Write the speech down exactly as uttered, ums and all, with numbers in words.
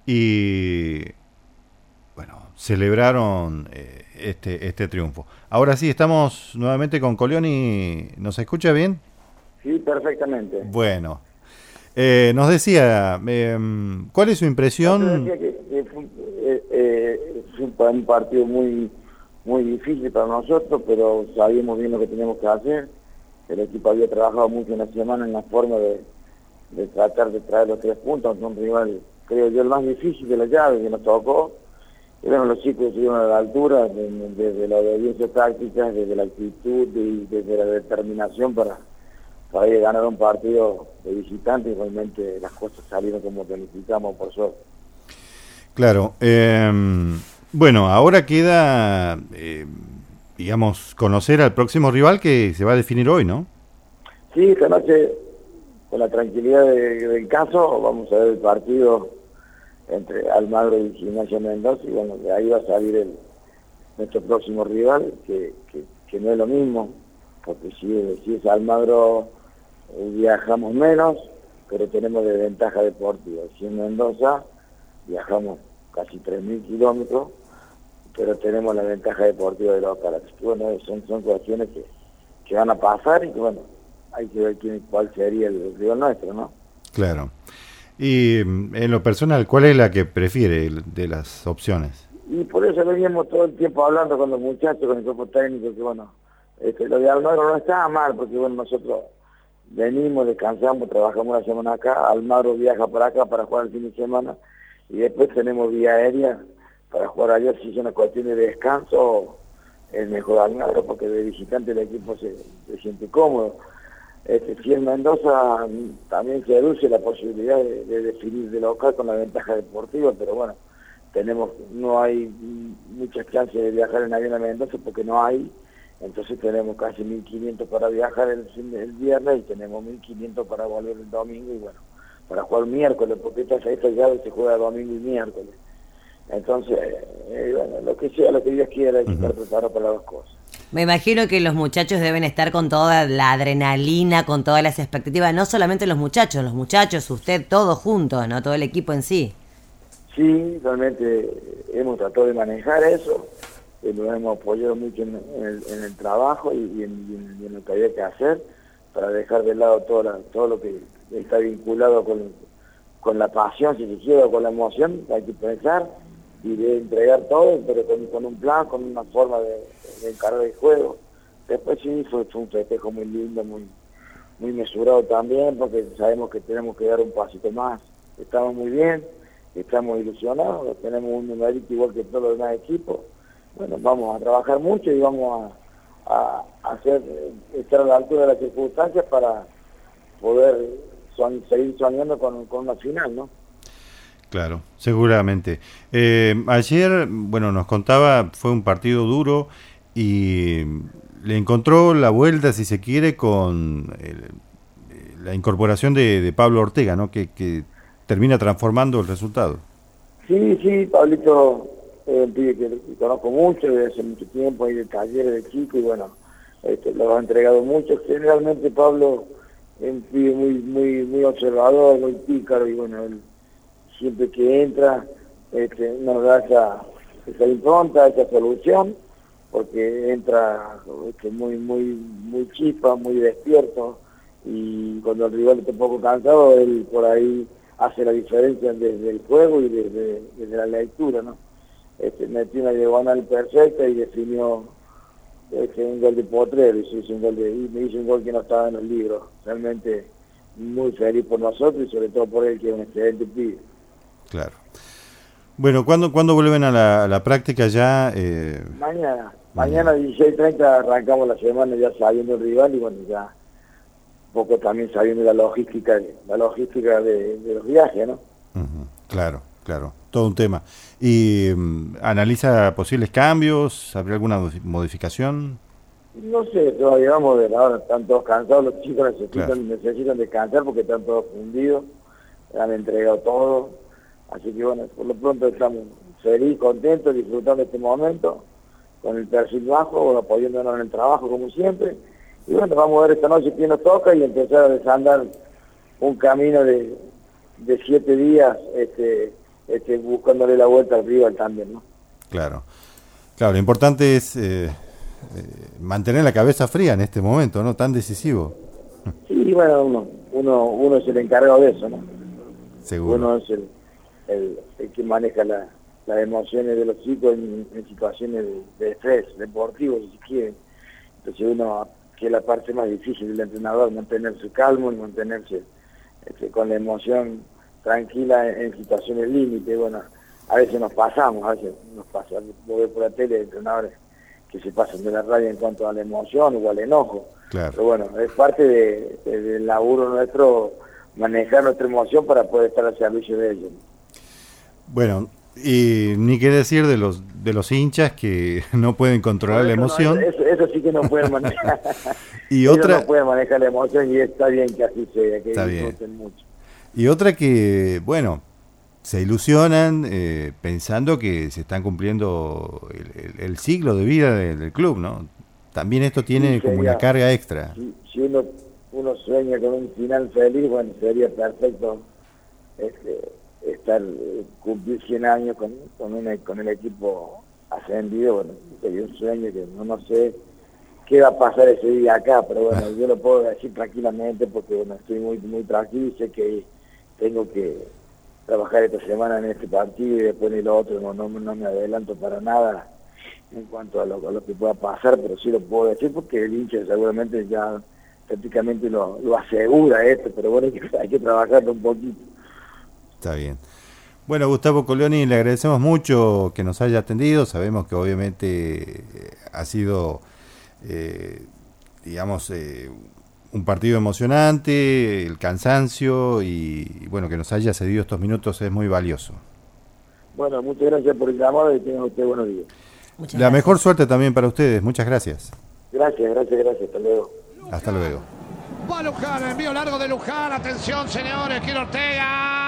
y bueno, celebraron eh, este, este triunfo. Ahora sí, estamos nuevamente con Colioni. ¿Nos escucha bien? Sí, perfectamente. Bueno, eh, nos decía, eh, ¿cuál es su No, te impresión? decía que, que fue, eh, eh, fue un pa- un partido muy muy difícil para nosotros, pero sabíamos bien lo que teníamos que hacer. El equipo había trabajado mucho en la semana en la forma de, de tratar de traer los tres puntos, ante un rival, creo yo, el más difícil de la llave que nos tocó. Eran los chicos que estuvieron a la altura, de- desde la obediencia táctica, desde la actitud y desde la determinación para, para ir a ganar un partido de visitante, y realmente las cosas salieron como planificamos, por suerte. Claro, eh, bueno, ahora queda, eh, digamos, conocer al próximo rival que se va a definir hoy, ¿no? Sí, esta noche, con la tranquilidad de- del caso, vamos a ver el partido entre Almagro y Gimnasia Mendoza, y bueno, de ahí va a salir el, nuestro próximo rival, que, que, que no es lo mismo, porque si, si es Almagro eh, viajamos menos, pero tenemos de ventaja deportiva. Si en Mendoza viajamos casi tres mil kilómetros, pero tenemos la ventaja deportiva de local. Así que bueno, son, son cuestiones que, que van a pasar y que bueno, hay que ver quién, cuál sería el rival nuestro, ¿no? Claro. Y mm, en lo personal, ¿cuál es la que prefiere el- de las opciones? Y por eso veníamos todo el tiempo hablando con los muchachos, con el cuerpo técnico, que bueno, este, lo de Almagro no estaba mal, porque bueno, nosotros venimos, descansamos, trabajamos una semana acá, Almagro viaja para acá para jugar el fin de semana, y después tenemos vía aérea para jugar allá. Si es una cuestión de descanso, es mejor Almagro, porque de visitante el equipo se, se siente cómodo. Este, si en Mendoza mm, también se reduce la posibilidad de, de definir de local con la ventaja deportiva, pero bueno, tenemos, no hay mm, muchas chances de viajar en avión a Mendoza porque no hay. Entonces tenemos casi mil quinientos para viajar el, fin de- el viernes, y tenemos mil quinientos para volver el domingo, y bueno, para jugar miércoles, porque esta, esta llave se juega domingo y miércoles. Entonces, eh, bueno, lo que sea, lo que Dios quiera, hay que Ujú. estar preparado para las dos cosas. Me imagino que los muchachos deben estar con toda la adrenalina, con todas las expectativas, no solamente los muchachos, los muchachos, usted, todos juntos, ¿no? Todo el equipo en sí. Sí, realmente hemos tratado de manejar eso, eh, nos hemos apoyado mucho en, en el, en el trabajo y, y en, y en- y en lo que había que hacer, para dejar de lado todo, la- todo lo que está vinculado con, con la pasión, si se quiere, o con la emoción. Hay que pensar y de entregar todo, pero con, con un plan, con una forma de, de encarar el juego. Después sí, fue, fue un festejo muy lindo, muy, muy mesurado también, porque sabemos que tenemos que dar un pasito más. Estamos muy bien, estamos ilusionados, tenemos un numerito igual que todos los demás equipos. Bueno, vamos a trabajar mucho y vamos a, a, a hacer, eh, estar a la altura de las circunstancias para poder son, seguir soñando con, con una final, ¿no? Claro, seguramente. Eh, ayer, bueno, nos contaba, fue un partido duro y le encontró la vuelta, si se quiere, con el- la incorporación de, de Pablo Ortega, ¿no? Que, que termina transformando el resultado. Sí, sí, Pablito es un pibe que, que conozco mucho desde hace mucho tiempo, ahí de talleres de chico, y bueno, este, lo ha entregado mucho. Generalmente Pablo es un pibe muy, muy, muy observador, muy pícaro, y bueno, él siempre que entra este, nos da esa, esa impronta, esa solución, porque entra este, muy, muy, muy chispa, muy despierto, y cuando el rival está un poco cansado, él por ahí hace la diferencia desde el juego y desde, desde la lectura, ¿no? Este, metió una diagonal perfecta y definió este, un gol de Potrero, y se hizo un gol de, y me hizo un gol que no estaba en los libros. Realmente muy feliz por nosotros y sobre todo por él, que es un excelente pibe. Claro. Bueno, ¿cuándo, ¿cuándo vuelven a la, a la práctica ya? Eh, Mañana, mañana mañana. dieciséis treinta arrancamos la semana ya sabiendo el rival, y bueno, ya un poco también sabiendo la logística, de- la logística de, de los viajes, ¿no? Ujú. Claro, claro, todo un tema. ¿Y mm, analiza posibles cambios? ¿Habría alguna modi- modificación? No sé, todavía vamos a ver, ahora están todos cansados, los chicos Claro. necesitan, necesitan descansar porque están todos fundidos, han entregado todo, así que bueno, por lo pronto estamos felices, contentos, disfrutando este momento, con el perfil bajo, apoyándonos en el trabajo como siempre, y bueno, vamos a ver esta noche quién nos toca y empezar a desandar un camino de, de siete días, este, este, buscándole la vuelta al rival también, ¿no? Claro, claro, lo importante es eh, eh, mantener la cabeza fría en este momento, ¿no? Tan decisivo. Sí, bueno, uno, uno, uno es el encargado de eso, ¿no? Seguro. Uno es el, el, el que maneja la, las emociones de los chicos en, en situaciones de, de estrés deportivo, si quieren. Entonces uno, que es la parte más difícil del entrenador, mantenerse calmo y mantenerse este, con la emoción tranquila en, en situaciones límite. Bueno, a veces nos pasamos, a veces nos pasa, vos ves por la tele entrenadores que se pasan de la raya en cuanto a la emoción o al enojo. Claro. Pero bueno, es parte de, de, del laburo nuestro manejar nuestra emoción para poder estar al servicio de ellos. Bueno, y ni qué decir de los de los hinchas que no pueden controlar la emoción. No, eso, eso sí que no pueden manejar. Y Ellos otra no pueden manejar la emoción y está bien que así sea, que está disfruten bien. mucho. Y otra que, bueno, se ilusionan eh, pensando que se están cumpliendo el, el, el ciclo de vida del, del club, ¿no? También esto tiene Sí, como sería, una carga extra. Si, si uno, uno sueña con un final feliz, bueno, sería perfecto este, estar eh, cumplir cien años con, con, una, con el equipo ascendido. Bueno, sería un sueño que no, no sé qué va a pasar ese día acá, pero bueno, yo lo puedo decir tranquilamente porque bueno, estoy muy, muy tranquilo y sé que tengo que trabajar esta semana en este partido y después en el otro, no, no, no me adelanto para nada en cuanto a lo, a lo que pueda pasar, pero sí lo puedo decir porque el hincha seguramente ya prácticamente lo, lo asegura esto, pero bueno, hay que, hay que trabajarlo un poquito. Está bien. Bueno, Gustavo Colioni, le agradecemos mucho que nos haya atendido, sabemos que obviamente ha sido, eh, digamos, eh, un partido emocionante, el cansancio y, y bueno, que nos haya cedido estos minutos es muy valioso. Bueno, muchas gracias por el llamado y tengan ustedes buenos días. Muchas La gracias. mejor suerte también para ustedes, muchas gracias. Gracias, gracias, gracias, hasta luego. Hasta luego. Va Luján, envío largo de Luján, atención señores, quiere Ortega.